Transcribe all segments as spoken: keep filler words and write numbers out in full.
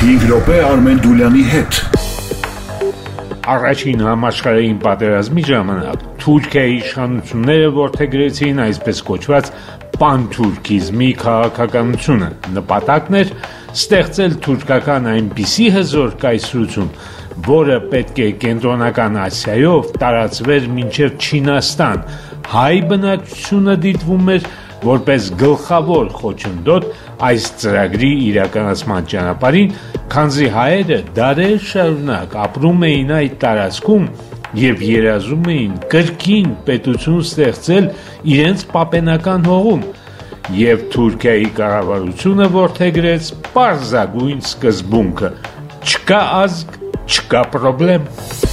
հինգ րոպե Արմեն Դուլյանի հետ։ Առաջին համաշխարհային պատերազմի ժամանակ Թուրքիայի իշխանությունները որդեգրեցին այսպես կոչված պանթուրքիզմի քաղաքականությունը։ Նպատակն էր ստեղծել թուրքական այնպիսի հզոր կայսրություն, որը պետք է կենտրոնական Ասիայով տարածվեր մինչև Չինաստան։ Հայ բնակչությունը դիտվում էր որպես գլխավոր խոչընդոտ այս ծրագրի իրականացման ճանապարհին, քանզի հայերը դարեր շարունակ ապրում էին այդ տարածքում եւ երազում էին կրկին պետություն ստեղծել իրենց պապենական հողում, եւ Թուրքիայի կառավարությունը որդեգրեց պարզագույն սկզբունքը. չկա ազգ, չկա պրոբլեմ։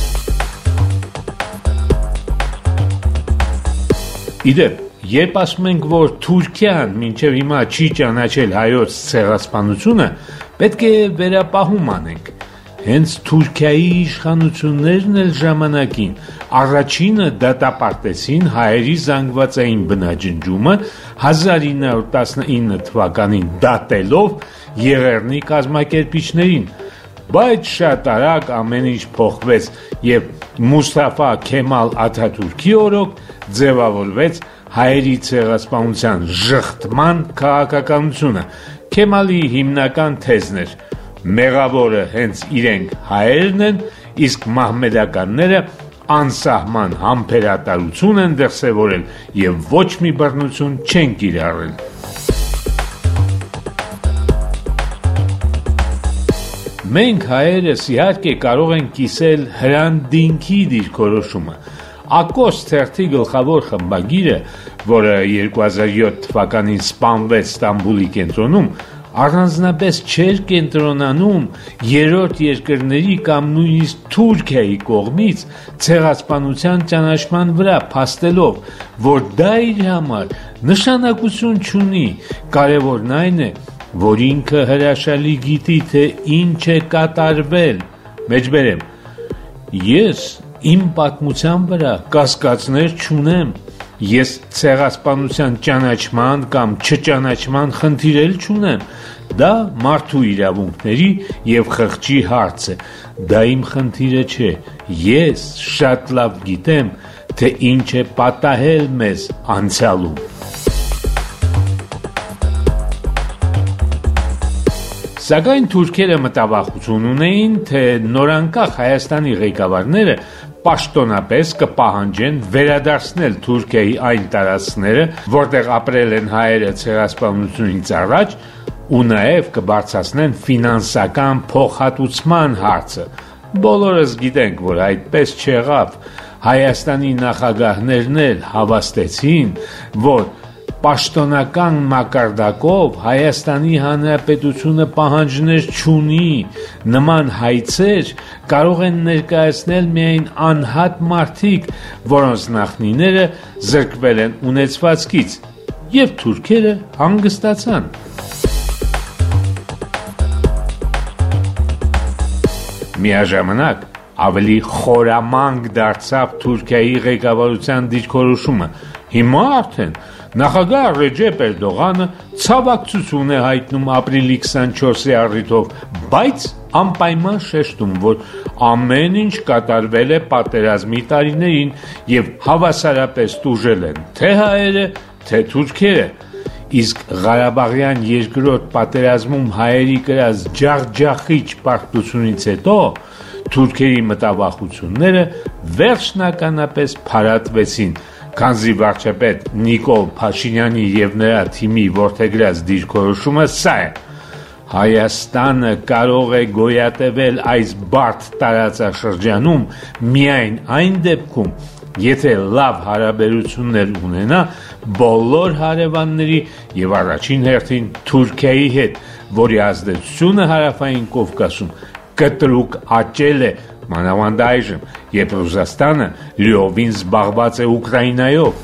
Իդեպ, երբ ասում ենք, որ Թուրքիան մինչև հիմա չի ճանաչել հայոց ցեղասպանությունը, պետք է վերապահում անենք։ Հենց Թուրքիայի իշխանություններն էլ ժամանակին առաջինը դատապարտեցին հայերի զանգվածային բնաջնջումը հազար ինը հարյուր տասնինը թվականին դատելով Եղեռնի կազմակերպիչներին, բայց շատ արագ ամեն ինչ փոխվեց եւ Մուսթաֆա Քեմալ Աթաթուրքի օրոք ձևավորվեց հայերի ցեղասպանության ժխտման քաղաքականությունը։ Քեմալի հիմնական թեզն էր. մեղավորը հենց իրենք հայերն են, իսկ մահմեդականները անսահման համբերատարություն են դրսևորել եւ ոչ մի բռնություն չեն կիրառել։ Մենք հայերս իհարկե կարող ենք կիսել Հրանդինքի դիրքորոշումը։ Ակոս թերթի գլխավոր խմբագիրը, որը երկու հազար յոթ թվականին սպանվեց Ստամբուլի կենտրոնում, առանձնապես չէր կենտրոնանում երրորդ երկրների կամ նույնիսկ Թուրքիայի կողմից ցեղասպանության ճանաչման վրա, փաստելով, որ դա իր համար նշանակություն չունի, կարևորն այն է, որ ինքը հրաշալի գիտի, թե ինչ է կատարվել։ Մեջբերեմ, ես իմ պատմության վրա կասկածներ չունեմ, ես ցեղասպանության ճանաչման կամ չճանաչման խնդիր էլ չունեմ, դա մարդու իրավունքների եւ խղճի հարց է, դա իմ խնդիրը չէ, ես շատ լավ գիտեմ, թե ինչ է պատահել մեզ անցյալում։ Սակայն թուրքերը մտավախություն ունեին, թե նորանկախ Հայաստանի ղեկավարները պաշտոնապես կպահանջեն վերադարձնել Թուրքիայի այն տարածքները, որտեղ ապրել են հայերը ցեղասպանությունից առաջ, ու նաև կբարձրացնեն ֆինանսական փոխհատուցման հարցը։ Բոլորս գիտենք, որ այդպես չեղավ։ Հայաստանի նախագահներն էլ հավաստեցին, որ պաշտոնական մակարդակով Հայաստանի Հանրապետությունը պահանջներ չունի, նման հայցեր կարող են ներկայացնել միայն անհատ մարդիկ, որոնց նախնիները զրկվել են ունեցվածքից, եւ թուրքերը հանգստացան։ Միաժամանակ ավելի խորամանկ դարձավ Թուրքիայի ղեկավարության դիրքորոշումը։ Հիմա արդեն նախագահ Ռեջեփ Էրդողանը ցավակցություն է հայտնում ապրիլի քսանչորսի առիթով, բայց անպայման շեշտում, որ ամեն ինչ կատարվել է պատերազմի տարիներին եւ հավասարապես տուժել են թե հայերը, թե թուրքերը, իսկ Ղարաբաղյան երկրորդ պատերազմում հայերի կրած ջախջախիչ պարտությունից հետո թուրքերի մտավախությունները վերջնականապես փարատվեցին, քանզի վարչապետ Նիկոլ Փաշինյանի եւ նրա թիմի որդեգրած դիրքորոշումը սա է. Հայաստանը կարող է գոյատևել այս բարդ տարածաշրջանում միայն այն դեպքում, եթե լավ հարաբերություններ ունենա բոլոր հարևանների եւ առաջին հերթին Թուրքիայի հետ, որի ազդեցությունը հարավային Կովկասում կտրուկ աճել է, մանավանդ այժմ, երբ Ռուսաստանը լիովին զբաղված է Ուկրաինայով։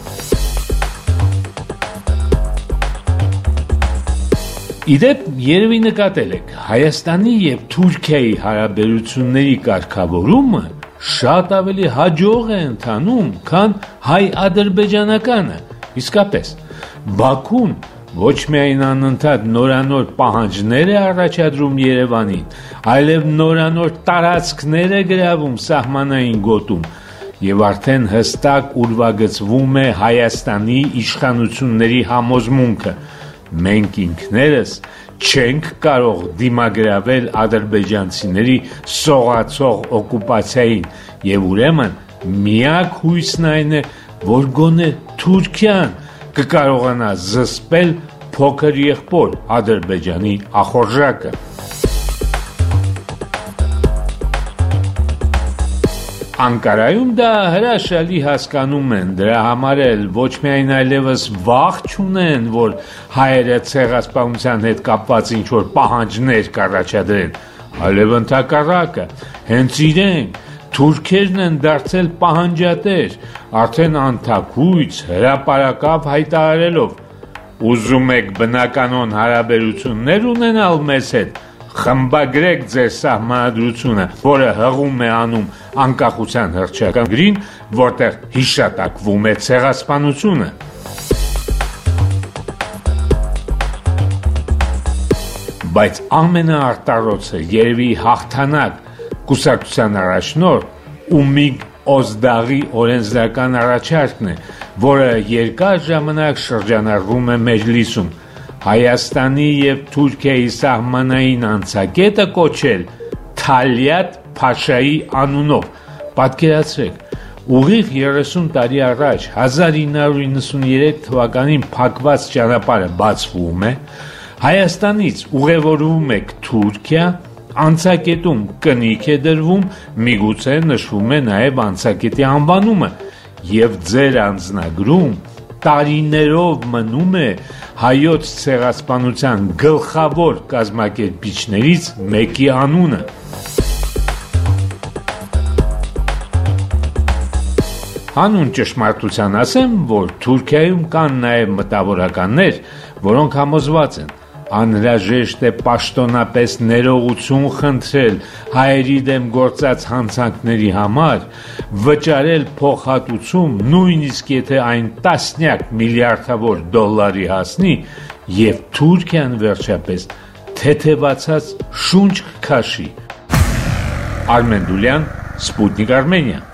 Իդեպ երևի նկատել եք, Հայաստանի եւ Թուրքիայի հարաբերությունների կարգավորումը շատ ավելի հաջող է ընթանում, քան հայ-ադրբեջանականը։ Իսկապես, Բաքուն ոչ միայն անընդհատ նորանոր պահանջներ է առաջադրում Երևանին, այլև նորանոր տարածքներ է գրավում սահմանային գոտում եւ արդեն հստակ ուրվագծվում է Հայաստանի իշխանությունների համոզմունքը. մենք ինքներս չենք կարող դիմագրավել ադրբեջանցիների սողացող օկուպացիային եւ ուրեմն միակ հույսն այն է, որ գոնե Թուրքիան կկարողանա զսպել փոքր եղբոր Ադրբեջանի ախորժակը։ Անկարայում դա հրաշալի հասկանում են, դրա համար էլ ոչ միայն այլևս վախ չունեն, որ հայերը ցեղասպանության հետ կապված ինչ-որ պահանջներ կառաջադրեն, այլև ընդհակառակը, հենց իրենք թուրքերն են դարձել պահանջատեր, արդեն անթաքույց հրապարակավ հայտարարելով. ուզում եք բնականոն հարաբերություններ ունենալ մեզ հետ, խմբագրեք ձեր սահմանադրությունը, որը հղում է անում անկախության հռչակագրին, որտեղ հիշատակվում է ցեղասպանությունը։ Բայց ամենաարտառոցը երևի հաղթանակ կուսակցության առաջնորդ Ումիգ Օզդաղի օրենսդրական առաջարկն է, որը երկար ժամանակ շրջանառվում է Մեջլիսում, Հայաստանի եւ Թուրքիայի սահմանային անցակետը կոչել Թալիատ Փաշայի անունով։ Պատկերացրեք, ուղիղ երեսուն տարի առաջ հազար ինը հարյուր իննսուներեք թվականին փակված ճանապարհը բացվում է, Հայաստանից ուղևորվում եք Թուրքիա, անցակետում կնիք է դրվում, միգուցե նշվում է նաև անցակետի անվանումը եւ ձեր անձնագրում տարիներով մնում է հայոց ցեղասպանության գլխավոր կազմակերպիչներից մեկի անունը։ Հանուն ճշմարտության ասեմ, որ Թուրքիայում կան նաև մտավորականներ, որոնք համոզված են, անհրաժեշտ է պաշտոնապես ներողություն խնդրել հայերի դեմ գործած հանցանքների համար, վճարել փոխհատուցում, նույնիսկ եթե այն տասնյակ միլիարդավոր դոլարի հասնի, եւ Թուրքիան վերջապես թեթևացած շունչ կքաշի։ Արմեն Դուլյան, Սպուտնիկ Արմենիա։